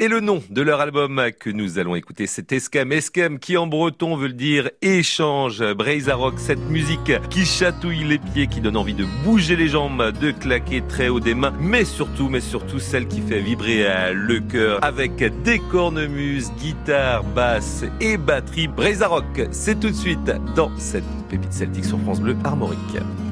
Et le nom de leur album que nous allons écouter, c'est Eskem. Eskem qui en breton veut dire échange. Breizarok, cette musique qui chatouille les pieds, qui donne envie de bouger les jambes, de claquer très haut des mains, mais surtout celle qui fait vibrer le cœur avec des cornemuses, guitare, basse et batterie. Breizarok, c'est tout de suite dans cette pépite celtique sur France Bleu Armorique.